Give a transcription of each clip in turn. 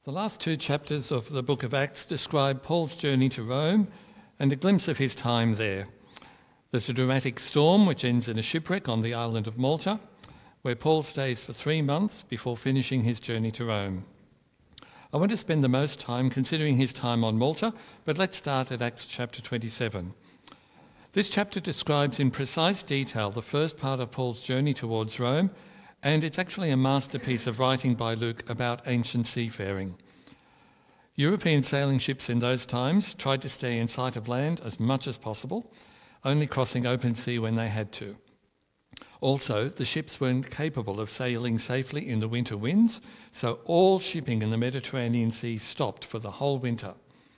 The last two chapters of the book of Acts describe Paul's journey to Rome and a glimpse of his time there. There's a dramatic storm which ends in a shipwreck on the island of Malta, where Paul stays for 3 months before finishing his journey to Rome. I want to spend the most time considering his time on Malta, but let's start at Acts chapter 27. This chapter describes in precise detail the first part of Paul's journey towards Rome, and it's actually a masterpiece of writing by Luke about ancient seafaring. European sailing ships in those times tried to stay in sight of land as much as possible, only crossing open sea when they had to. Also, the ships weren't capable of sailing safely in the winter winds, so all shipping in the Mediterranean Sea stopped for the whole winter.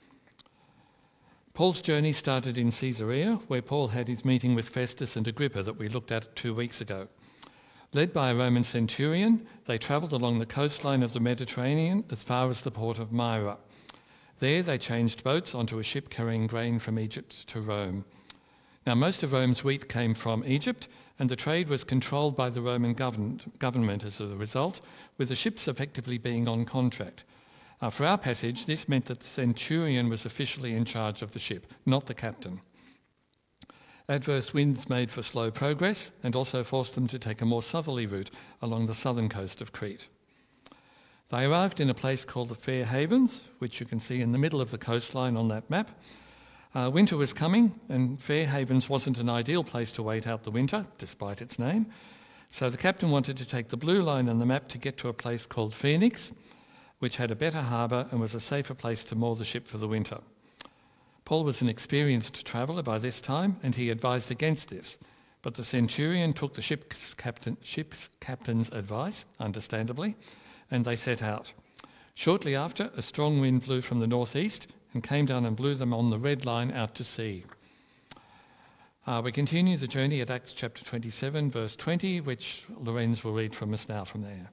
Paul's journey started in Caesarea, where Paul had his meeting with Festus and Agrippa that we looked at 2 weeks ago. Led by a Roman centurion, they travelled along the coastline of the Mediterranean as far as the port of Myra. There they changed boats onto a ship carrying grain from Egypt to Rome. Now, most of Rome's wheat came from Egypt, and the trade was controlled by the Roman government as a result, with the ships effectively being on contract. For our passage, this meant that the centurion was officially in charge of the ship, not the captain. Adverse winds made for slow progress and also forced them to take a more southerly route along the southern coast of Crete. They arrived in a place called the Fair Havens, which you can see in the middle of the coastline on that map. Winter was coming, and Fair Havens wasn't an ideal place to wait out the winter, despite its name. So the captain wanted to take the blue line on the map to get to a place called Phoenix, which had a better harbour and was a safer place to moor the ship for the winter. Paul was an experienced traveller by this time, and he advised against this. But the centurion took the ship's captain's advice, understandably, and they set out. Shortly after, a strong wind blew from the northeast and came down and blew them on the red line out to sea. We continue the journey at Acts chapter 27, verse 20, which Lorenz will read from us now from there.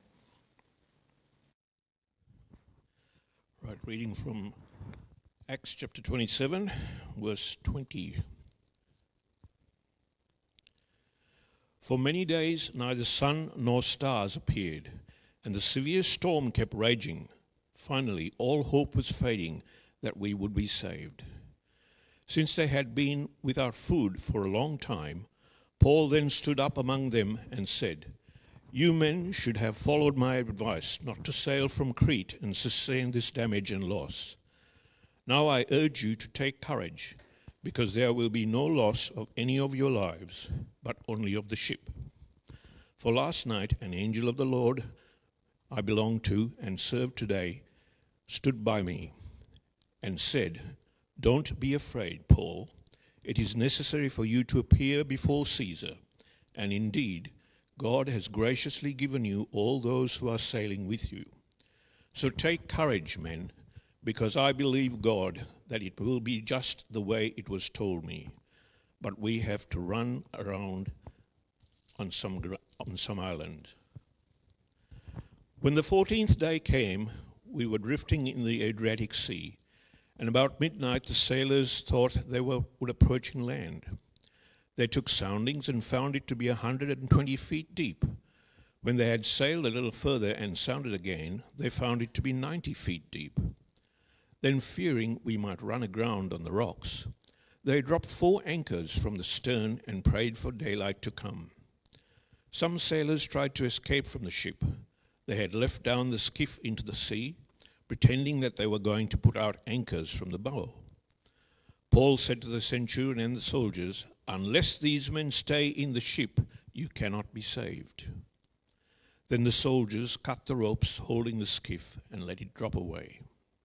Right, reading from Acts chapter 27, verse 20. For many days neither sun nor stars appeared, and the severe storm kept raging. Finally, all hope was fading that we would be saved. Since they had been without food for a long time, Paul then stood up among them and said, "You men should have followed my advice not to sail from Crete and sustain this damage and loss. Now I urge you to take courage, because there will be no loss of any of your lives, but only of the ship. For last night an angel of the Lord I belong to and serve today stood by me and said, 'Don't be afraid, Paul. It is necessary for you to appear before Caesar, and indeed God has graciously given you all those who are sailing with you. So take courage, men, because I believe God that it will be just the way it was told me. But we have to run around on some island.' When the 14th day came, we were drifting in the Adriatic Sea, and about midnight the sailors thought they were approaching land. They took soundings and found it to be 120 feet deep. When they had sailed a little further and sounded again, they found it to be 90 feet deep. Then, fearing we might run aground on the rocks, they dropped 4 anchors from the stern and prayed for daylight to come. Some sailors tried to escape from the ship. They had left down the skiff into the sea, pretending that they were going to put out anchors from the bow. Paul said to the centurion and the soldiers, 'Unless these men stay in the ship, you cannot be saved.' Then the soldiers cut the ropes holding the skiff and let it drop away.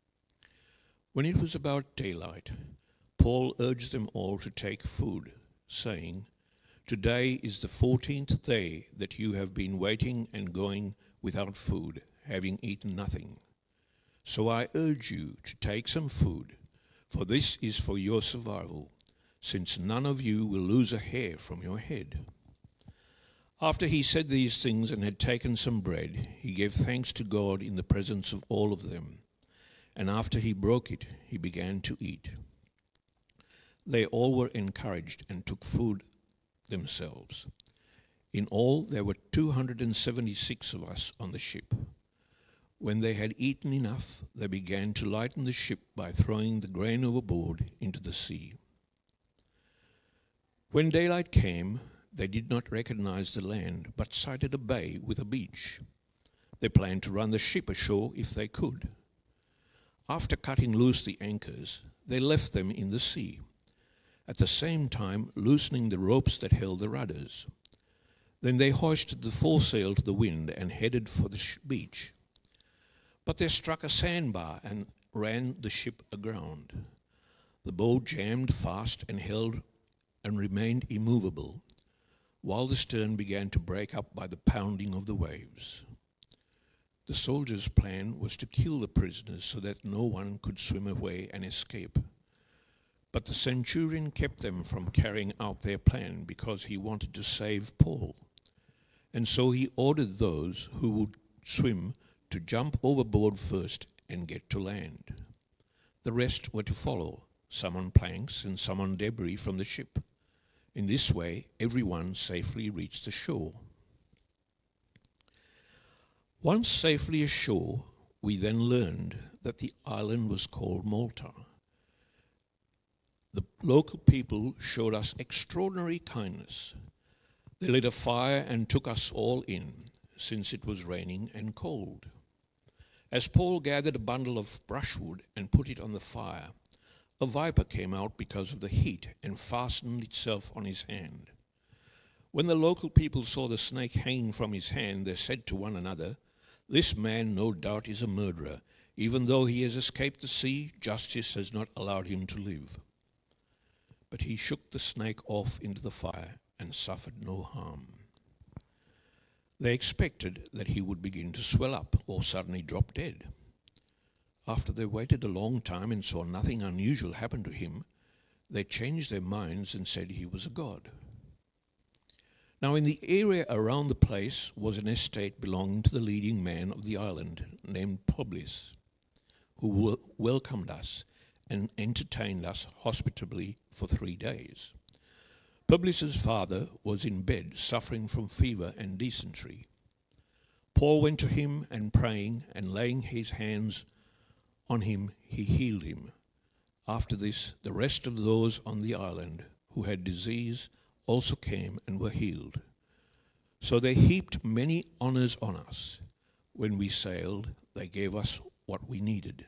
When it was about daylight, Paul urged them all to take food, saying, 'Today is the 14th day that you have been waiting and going without food, having eaten nothing. So I urge you to take some food, for this is for your survival, since none of you will lose a hair from your head.' After he said these things and had taken some bread, he gave thanks to God in the presence of all of them. And after he broke it, he began to eat. They all were encouraged and took food themselves. In all, there were 276 of us on the ship. When they had eaten enough, they began to lighten the ship by throwing the grain overboard into the sea. When daylight came, they did not recognize the land, but sighted a bay with a beach. They planned to run the ship ashore if they could. After cutting loose the anchors, they left them in the sea, at the same time loosening the ropes that held the rudders. Then they hoisted the foresail to the wind and headed for the beach. But they struck a sandbar and ran the ship aground. The boat jammed fast and held and remained immovable, while the stern began to break up by the pounding of the waves. The soldiers' plan was to kill the prisoners so that no one could swim away and escape. But the centurion kept them from carrying out their plan because he wanted to save Paul. And so he ordered those who would swim to jump overboard first and get to land. The rest were to follow, some on planks and some on debris from the ship. In this way, everyone safely reached the shore. Once safely ashore, we then learned that the island was called Malta. The local people showed us extraordinary kindness. They lit a fire and took us all in, since it was raining and cold. As Paul gathered a bundle of brushwood and put it on the fire, a viper came out because of the heat and fastened itself on his hand. When the local people saw the snake hanging from his hand, they said to one another, "This man no doubt is a murderer. Even though he has escaped the sea, justice has not allowed him to live." But he shook the snake off into the fire and suffered no harm. They expected that he would begin to swell up or suddenly drop dead. After they waited a long time and saw nothing unusual happen to him, they changed their minds and said he was a god. Now in the area around the place was an estate belonging to the leading man of the island, named Publius, who welcomed us and entertained us hospitably for 3 days. Publius's father was in bed, suffering from fever and dysentery. Paul went to him and praying and laying his hands on him, he healed him. After this, the rest of those on the island who had disease also came and were healed. So they heaped many honors on us. When we sailed, they gave us what we needed.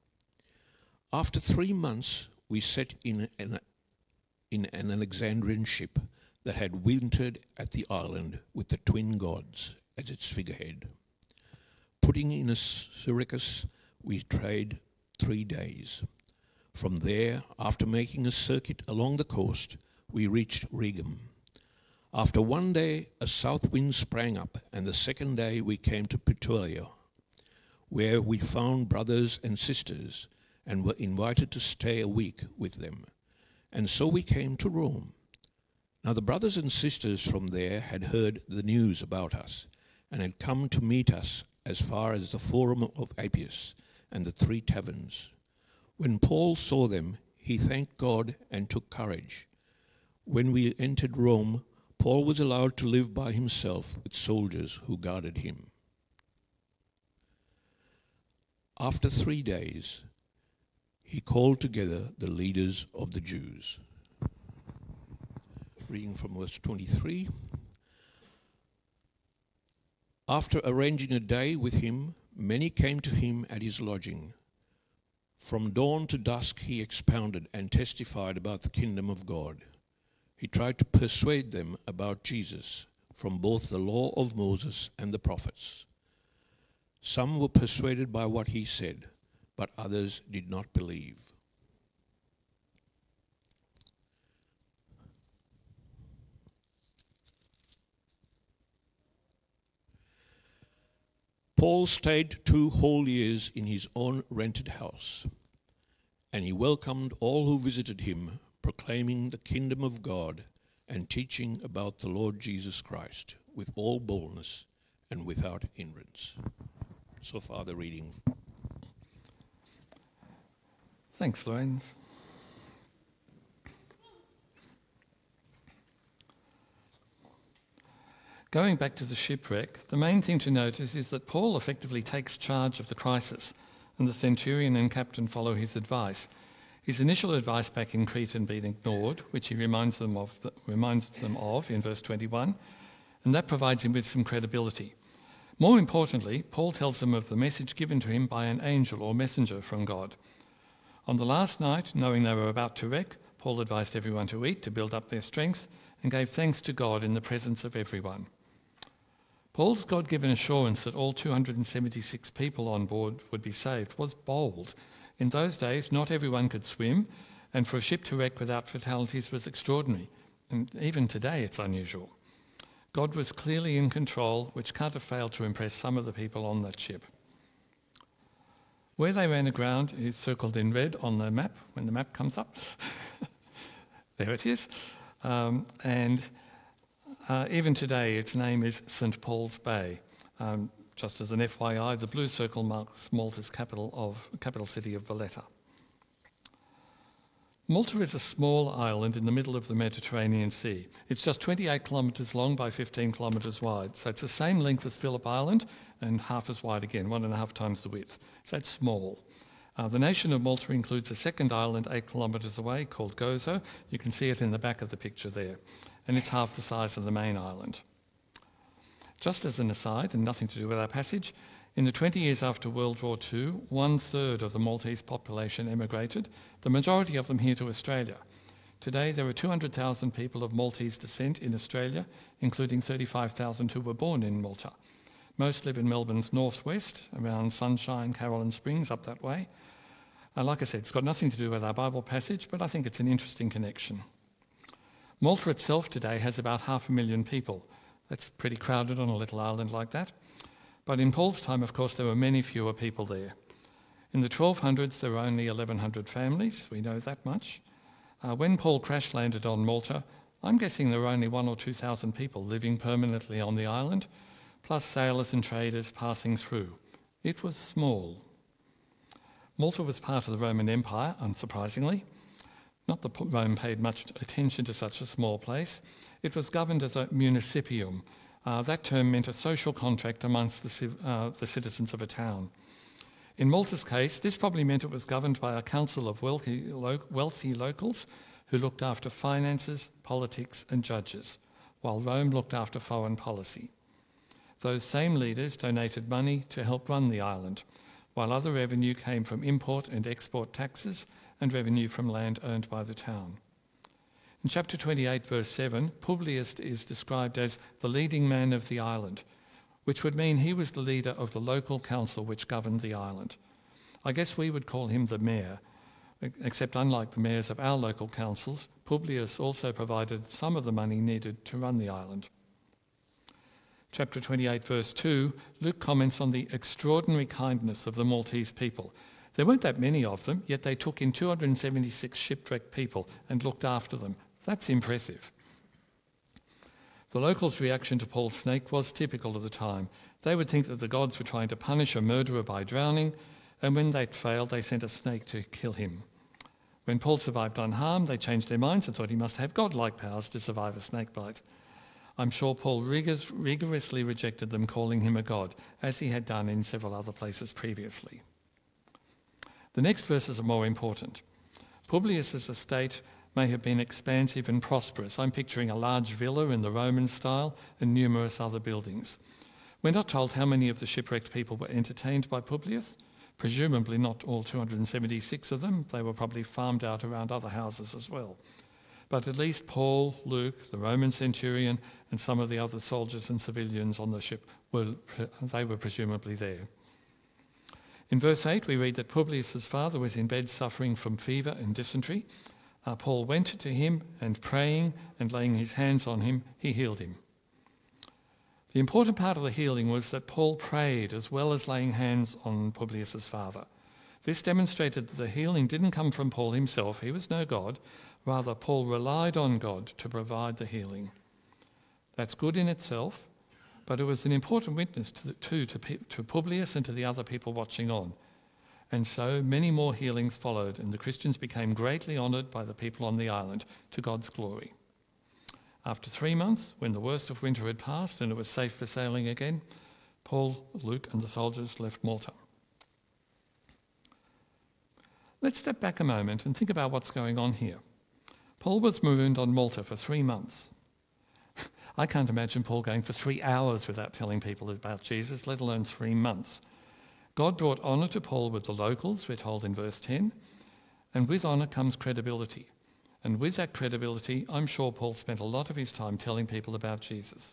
After 3 months, we set in an Alexandrian ship that had wintered at the island with the twin gods as its figurehead. Putting in a Syracuse, we trade 3 days. From there, after making a circuit along the coast, we reached Regum. After 1 day, a south wind sprang up, and the second day we came to Puteoli, where we found brothers and sisters and were invited to stay a week with them. And so we came to Rome. Now the brothers and sisters from there had heard the news about us and had come to meet us as far as the Forum of Appius and the 3 taverns. When Paul saw them, he thanked God and took courage. When we entered Rome, Paul was allowed to live by himself with soldiers who guarded him. After 3 days, he called together the leaders of the Jews. Reading from verse 23. After arranging a day with him, many came to him at his lodging. From dawn to dusk he expounded and testified about the kingdom of God. He tried to persuade them about Jesus from both the law of Moses and the prophets. Some were persuaded by what he said, but others did not believe. Paul stayed 2 whole years in his own rented house, and he welcomed all who visited him, proclaiming the kingdom of God and teaching about the Lord Jesus Christ with all boldness and without hindrance. So far the reading. Thanks, Lorenz. Going back to the shipwreck, the main thing to notice is that Paul effectively takes charge of the crisis, and the centurion and captain follow his advice. His initial advice back in Crete had been ignored, which he reminds them of in verse 21, and that provides him with some credibility. More importantly, Paul tells them of the message given to him by an angel or messenger from God. On the last night, knowing they were about to wreck, Paul advised everyone to eat to build up their strength and gave thanks to God in the presence of everyone. Paul's God-given assurance that all 276 people on board would be saved was bold. In those days, not everyone could swim, and for a ship to wreck without fatalities was extraordinary. And even today, it's unusual. God was clearly in control, which can't have failed to impress some of the people on that ship. Where they ran aground is circled in red on the map, when the map comes up. There it is. Even today, its name is St. Paul's Bay. Just as an FYI, the blue circle marks Malta's capital city of Valletta. Malta is a small island in the middle of the Mediterranean Sea. It's just 28 kilometres long by 15 kilometres wide, so it's the same length as Phillip Island and half as wide again, 1.5 times the width. So it's small. The nation of Malta includes a second island 8 kilometres away called Gozo. You can see it in the back of the picture there, and it's half the size of the main island. Just as an aside, and nothing to do with our passage, in the 20 years after World War II, 1/3 of the Maltese population emigrated, the majority of them here to Australia. Today, there are 200,000 people of Maltese descent in Australia, including 35,000 who were born in Malta. Most live in Melbourne's northwest, around Sunshine, Caroline Springs, up that way. Like I said, it's got nothing to do with our Bible passage, but I think it's an interesting connection. Malta itself today has about 500,000 people. That's pretty crowded on a little island like that. But in Paul's time, of course, there were many fewer people there. In the 1200s, there were only 1,100 families. We know that much. When Paul crash landed on Malta, I'm guessing there were only 1,000 or 2,000 people living permanently on the island, plus sailors and traders passing through. It was small. Malta was part of the Roman Empire, unsurprisingly. Not that Rome paid much attention to such a small place. It was governed as a municipium. That term meant a social contract amongst the citizens of a town. In Malta's case, this probably meant it was governed by a council of wealthy locals who looked after finances, politics and judges, while Rome looked after foreign policy. Those same leaders donated money to help run the island, while other revenue came from import and export taxes and revenue from land owned by the town. In chapter 28, verse 7, Publius is described as the leading man of the island, which would mean he was the leader of the local council which governed the island. I guess we would call him the mayor, except unlike the mayors of our local councils, Publius also provided some of the money needed to run the island. Chapter 28, verse 2, Luke comments on the extraordinary kindness of the Maltese people. There weren't that many of them, yet they took in 276 shipwrecked people and looked after them. That's impressive. The locals' reaction to Paul's snake was typical of the time. They would think that the gods were trying to punish a murderer by drowning, and when they'd failed, they sent a snake to kill him. When Paul survived unharmed, they changed their minds and thought he must have godlike powers to survive a snake bite. I'm sure Paul rigorously rejected them, calling him a god, as he had done in several other places previously. The next verses are more important. Publius's estate may have been expansive and prosperous. I'm picturing a large villa in the Roman style and numerous other buildings. We're not told how many of the shipwrecked people were entertained by Publius. Presumably not all 276 of them. They were probably farmed out around other houses as well. But at least Paul, Luke, the Roman centurion, and some of the other soldiers and civilians on the ship were presumably there. In verse 8, we read that Publius's father was in bed suffering from fever and dysentery. Paul went to him and praying and laying his hands on him, he healed him. The important part of the healing was that Paul prayed as well as laying hands on Publius's father. This demonstrated that the healing didn't come from Paul himself. He was no God. Rather, Paul relied on God to provide the healing. That's good in itself, but it was an important witness to Publius and to the other people watching on. And so many more healings followed, and the Christians became greatly honoured by the people on the island, to God's glory. After 3 months, when the worst of winter had passed and it was safe for sailing again, Paul, Luke and the soldiers left Malta. Let's step back a moment and think about what's going on here. Paul was marooned on Malta for 3 months. I can't imagine Paul going for 3 hours without telling people about Jesus, let alone 3 months. God brought honour to Paul with the locals, we're told in verse 10, and with honour comes credibility. And with that credibility, I'm sure Paul spent a lot of his time telling people about Jesus.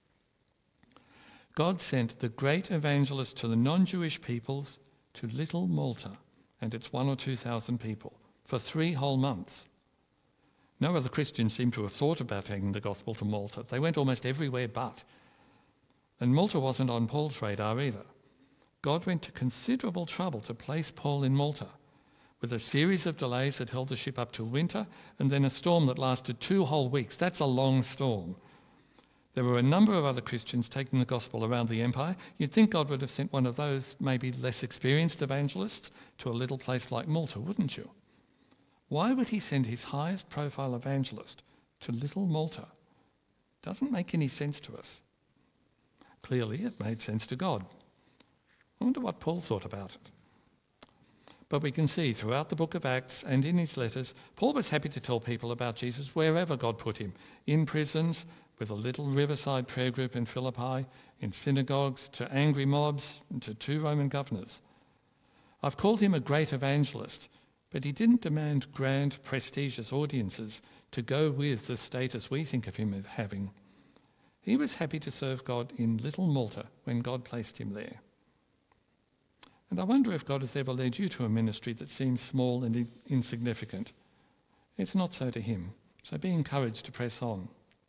God sent the great evangelist to the non-Jewish peoples to little Malta and its 1,000 or 2,000 people for 3 whole months. No other Christians seem to have thought about taking the gospel to Malta. They went almost everywhere but. And Malta wasn't on Paul's radar either. God went to considerable trouble to place Paul in Malta, with a series of delays that held the ship up till winter, and then a storm that lasted 2 whole weeks. That's a long storm. There were a number of other Christians taking the gospel around the empire. You'd think God would have sent one of those maybe less experienced evangelists to a little place like Malta, wouldn't you? Why would he send his highest profile evangelist to little Malta? Doesn't make any sense to us. Clearly, it made sense to God. I wonder what Paul thought about it. But we can see throughout the book of Acts and in his letters, Paul was happy to tell people about Jesus wherever God put him, in prisons, with a little riverside prayer group in Philippi, in synagogues, to angry mobs, and to 2 Roman governors. I've called him a great evangelist, but he didn't demand grand, prestigious audiences to go with the status we think of him as having. He was happy to serve God in little Malta when God placed him there. And I wonder if God has ever led you to a ministry that seems small and insignificant. It's not so to him, so be encouraged to press on.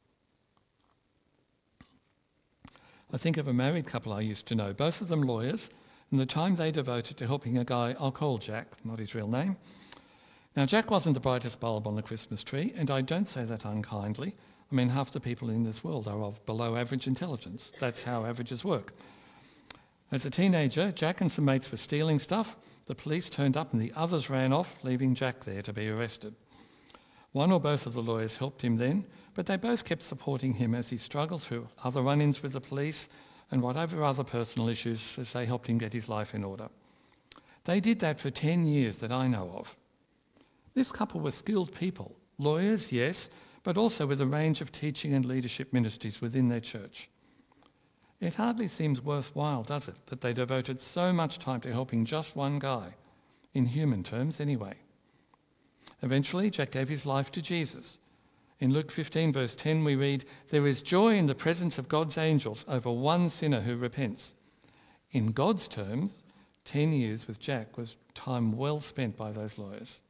I think of a married couple I used to know, both of them lawyers, and the time they devoted to helping a guy I'll call Jack, not his real name. Now, Jack wasn't the brightest bulb on the Christmas tree, and I don't say that unkindly. I mean, half the people in this world are of below average intelligence. That's how averages work. As a teenager, Jack and some mates were stealing stuff. The police turned up and the others ran off, leaving Jack there to be arrested. One or both of the lawyers helped him then, but they both kept supporting him as he struggled through other run-ins with the police and whatever other personal issues as they helped him get his life in order. They did that for 10 years that I know of. This couple were skilled people, lawyers, yes, but also with a range of teaching and leadership ministries within their church. It hardly seems worthwhile, does it, that they devoted so much time to helping just one guy, in human terms anyway. Eventually, Jack gave his life to Jesus. In Luke 15, verse 10, we read, "There is joy in the presence of God's angels over one sinner who repents." In God's terms, 10 years with Jack was time well spent by those lawyers.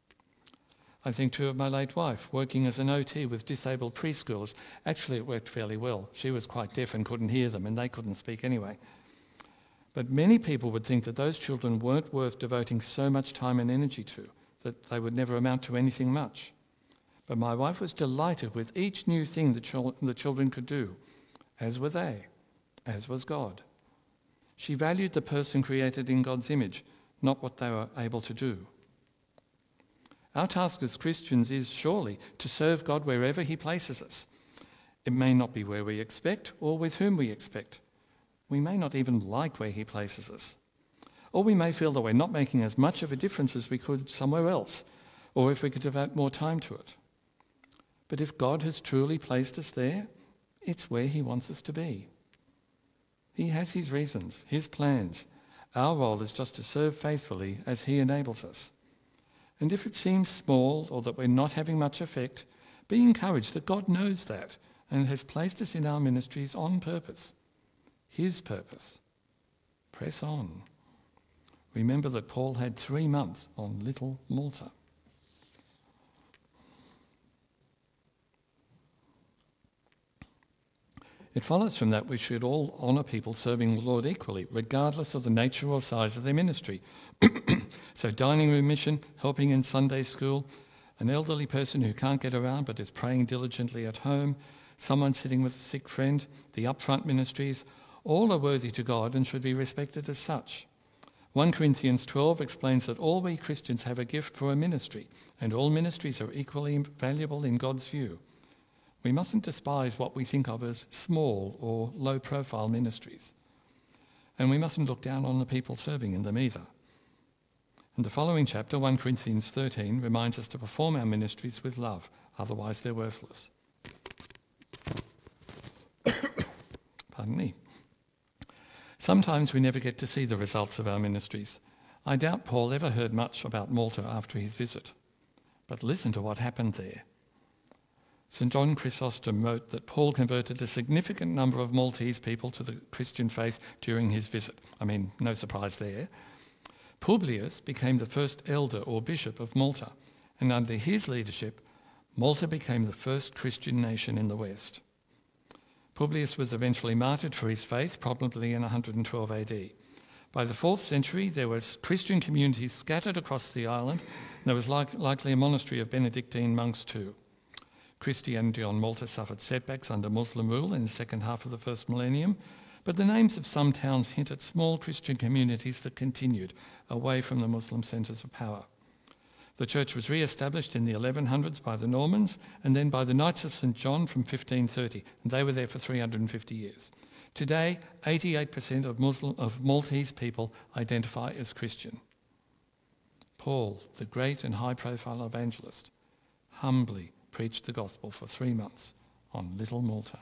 I think too of my late wife, working as an OT with disabled preschoolers. Actually, it worked fairly well. She was quite deaf and couldn't hear them, and they couldn't speak anyway. But many people would think that those children weren't worth devoting so much time and energy to, that they would never amount to anything much. But my wife was delighted with each new thing the children could do, as were they, as was God. She valued the person created in God's image, not what they were able to do. Our task as Christians is surely to serve God wherever he places us. It may not be where we expect or with whom we expect. We may not even like where he places us. Or we may feel that we're not making as much of a difference as we could somewhere else, or if we could devote more time to it. But if God has truly placed us there, it's where he wants us to be. He has his reasons, his plans. Our role is just to serve faithfully as he enables us. And if it seems small or that we're not having much effect, be encouraged that God knows that and has placed us in our ministries on purpose. His purpose. Press on. Remember that Paul had 3 months on little Malta. It follows from that we should all honour people serving the Lord equally, regardless of the nature or size of their ministry. So dining room mission, helping in Sunday school, an elderly person who can't get around but is praying diligently at home, someone sitting with a sick friend, the upfront ministries, all are worthy to God and should be respected as such. 1 Corinthians 12 explains that all we Christians have a gift for a ministry, and all ministries are equally valuable in God's view. We mustn't despise what we think of as small or low-profile ministries. And we mustn't look down on the people serving in them either. And the following chapter, 1 Corinthians 13, reminds us to perform our ministries with love, otherwise they're worthless. Pardon me. Sometimes we never get to see the results of our ministries. I doubt Paul ever heard much about Malta after his visit. But listen to what happened there. St. John Chrysostom wrote that Paul converted a significant number of Maltese people to the Christian faith during his visit. I mean, no surprise there. Publius became the first elder or bishop of Malta, and under his leadership, Malta became the first Christian nation in the West. Publius was eventually martyred for his faith, probably in 112 AD. By the 4th century, there were Christian communities scattered across the island, and there was likely a monastery of Benedictine monks too. Christianity on Malta suffered setbacks under Muslim rule in the second half of the first millennium, but the names of some towns hint at small Christian communities that continued away from the Muslim centres of power. The church was re-established in the 1100s by the Normans and then by the Knights of St. John from 1530, and they were there for 350 years. Today, 88% of Maltese people identify as Christian. Paul, the great and high-profile evangelist, humbly preached the gospel for 3 months on little Malta.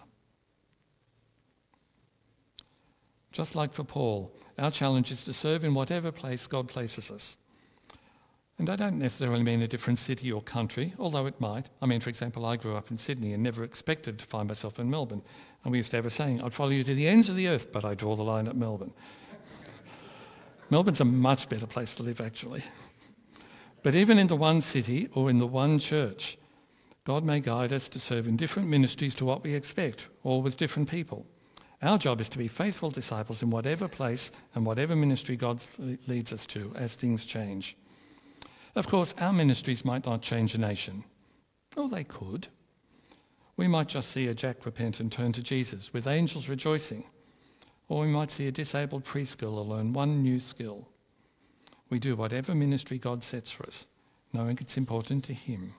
Just like for Paul, our challenge is to serve in whatever place God places us. And I don't necessarily mean a different city or country, although it might. I mean, for example, I grew up in Sydney and never expected to find myself in Melbourne. And we used to have a saying, I'd follow you to the ends of the earth, but I draw the line at Melbourne. Melbourne's a much better place to live, actually. But even in the one city or in the one church, God may guide us to serve in different ministries to what we expect, or with different people. Our job is to be faithful disciples in whatever place and whatever ministry God leads us to as things change. Of course, our ministries might not change a nation. Oh, they could. We might just see a Jack repent and turn to Jesus with angels rejoicing. Or we might see a disabled preschool learn one new skill. We do whatever ministry God sets for us, knowing it's important to Him.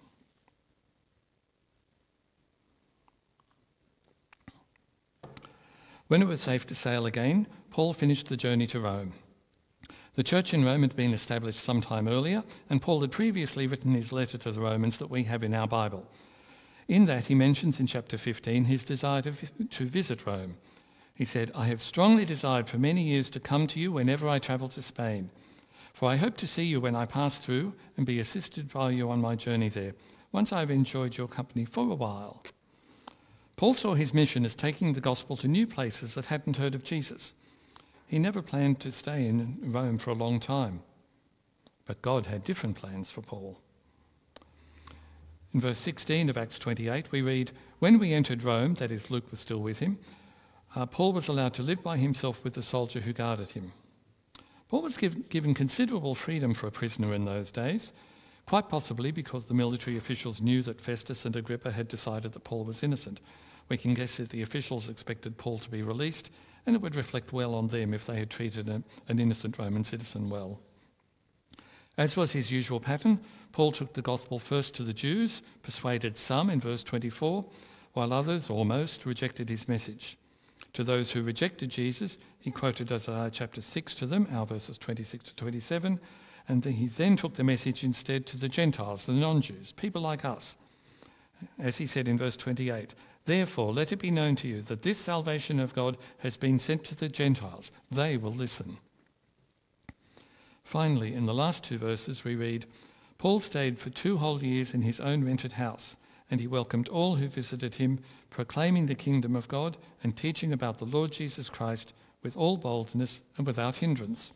When it was safe to sail again, Paul finished the journey to Rome. The church in Rome had been established some time earlier, and Paul had previously written his letter to the Romans that we have in our Bible. In that, he mentions in chapter 15 his desire to visit Rome. He said, I have strongly desired for many years to come to you whenever I travel to Spain, for I hope to see you when I pass through and be assisted by you on my journey there, once I have enjoyed your company for a while. Paul saw his mission as taking the gospel to new places that hadn't heard of Jesus. He never planned to stay in Rome for a long time, but God had different plans for Paul. In verse 16 of Acts 28, we read, when we entered Rome, that is, Luke was still with him, Paul was allowed to live by himself with the soldier who guarded him. Paul was given considerable freedom for a prisoner in those days, quite possibly because the military officials knew that Festus and Agrippa had decided that Paul was innocent. We can guess that the officials expected Paul to be released, and it would reflect well on them if they had treated an innocent Roman citizen well. As was his usual pattern, Paul took the gospel first to the Jews, persuaded some in verse 24, while others, or most, rejected his message. To those who rejected Jesus, he quoted Isaiah chapter 6 to them, our verses 26 to 27, and he then took the message instead to the Gentiles, the non-Jews, people like us. As he said in verse 28, therefore let it be known to you that this salvation of God has been sent to the Gentiles. They will listen. Finally, in the last two verses we read, Paul stayed for 2 whole years in his own rented house, and he welcomed all who visited him, proclaiming the kingdom of God and teaching about the Lord Jesus Christ with all boldness and without hindrance.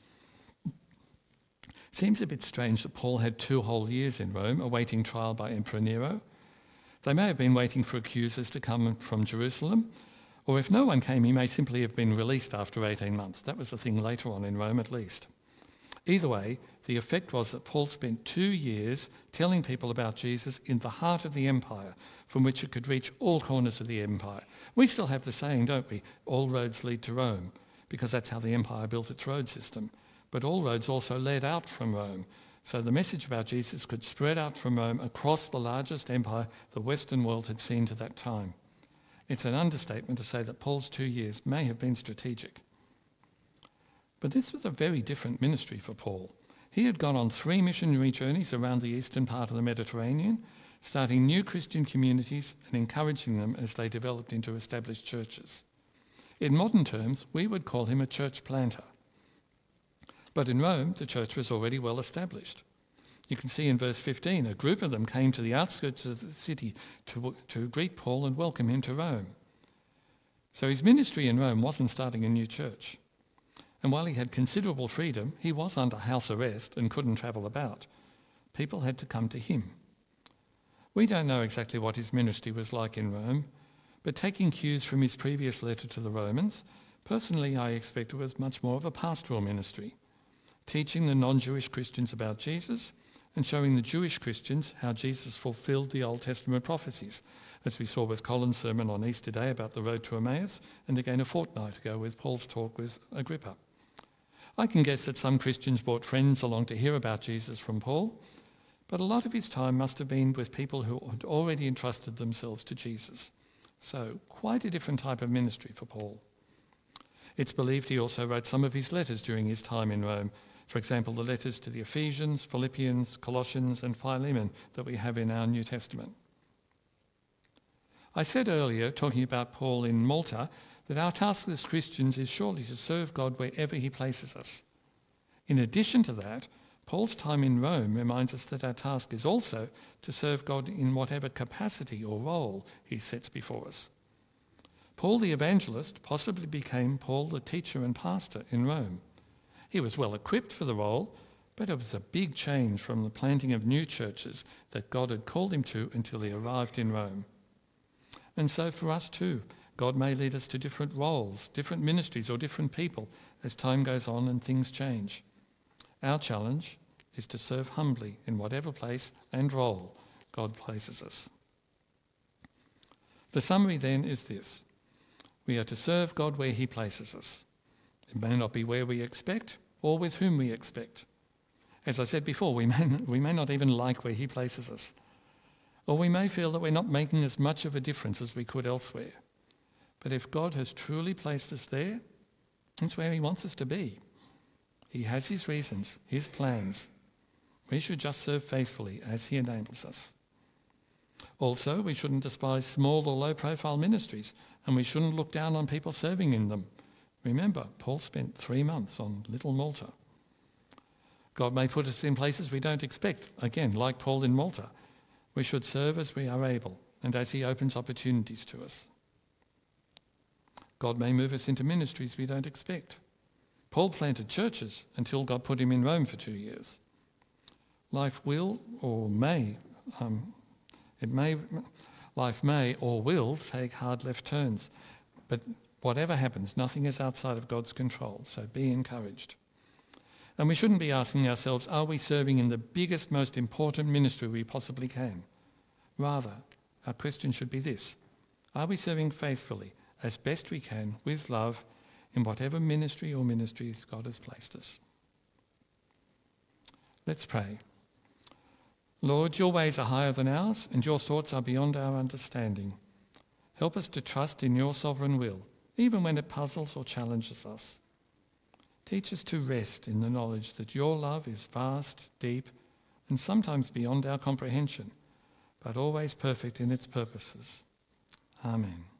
Seems a bit strange that Paul had 2 whole years in Rome, awaiting trial by Emperor Nero. They may have been waiting for accusers to come from Jerusalem, or if no one came, he may simply have been released after 18 months. That was the thing later on in Rome, at least. Either way, the effect was that Paul spent 2 years telling people about Jesus in the heart of the empire, from which it could reach all corners of the empire. We still have the saying, don't we? All roads lead to Rome, because that's how the empire built its road system. But all roads also led out from Rome, so the message about Jesus could spread out from Rome across the largest empire the Western world had seen to that time. It's an understatement to say that Paul's 2 years may have been strategic. But this was a very different ministry for Paul. He had gone on 3 missionary journeys around the eastern part of the Mediterranean, starting new Christian communities and encouraging them as they developed into established churches. In modern terms, we would call him a church planter. But in Rome, the church was already well established. You can see in verse 15, a group of them came to the outskirts of the city to greet Paul and welcome him to Rome. So his ministry in Rome wasn't starting a new church. And while he had considerable freedom, he was under house arrest and couldn't travel about. People had to come to him. We don't know exactly what his ministry was like in Rome, but taking cues from his previous letter to the Romans, personally I expect it was much more of a pastoral ministry, teaching the non-Jewish Christians about Jesus and showing the Jewish Christians how Jesus fulfilled the Old Testament prophecies, as we saw with Colin's sermon on Easter Day about the road to Emmaus, and again a fortnight ago with Paul's talk with Agrippa. I can guess that some Christians brought friends along to hear about Jesus from Paul, but a lot of his time must have been with people who had already entrusted themselves to Jesus. So, quite a different type of ministry for Paul. It's believed he also wrote some of his letters during his time in Rome. For example, the letters to the Ephesians, Philippians, Colossians, and Philemon that we have in our New Testament. I said earlier, talking about Paul in Malta, that our task as Christians is surely to serve God wherever he places us. In addition to that, Paul's time in Rome reminds us that our task is also to serve God in whatever capacity or role he sets before us. Paul the evangelist possibly became Paul the teacher and pastor in Rome. He was well equipped for the role, but it was a big change from the planting of new churches that God had called him to until he arrived in Rome. And so for us too, God may lead us to different roles, different ministries, or different people as time goes on and things change. Our challenge is to serve humbly in whatever place and role God places us. The summary then is this. We are to serve God where he places us. It may not be where we expect or with whom we expect. As I said before, we may not even like where he places us. Or we may feel that we're not making as much of a difference as we could elsewhere. But if God has truly placed us there, it's where he wants us to be. He has his reasons, his plans. We should just serve faithfully as he enables us. Also, we shouldn't despise small or low-profile ministries, and we shouldn't look down on people serving in them. Remember, Paul spent 3 months on Little Malta. God may put us in places we don't expect, again, like Paul in Malta. We should serve as we are able and as he opens opportunities to us. God may move us into ministries we don't expect. Paul planted churches until God put him in Rome for 2 years. Life may or will take hard left turns, but whatever happens, nothing is outside of God's control, so be encouraged. And we shouldn't be asking ourselves, are we serving in the biggest, most important ministry we possibly can? Rather, our question should be this: are we serving faithfully, as best we can, with love, in whatever ministry or ministries God has placed us? Let's pray. Lord, your ways are higher than ours, and your thoughts are beyond our understanding. Help us to trust in your sovereign will, even when it puzzles or challenges us. Teach us to rest in the knowledge that your love is vast, deep, and sometimes beyond our comprehension, but always perfect in its purposes. Amen.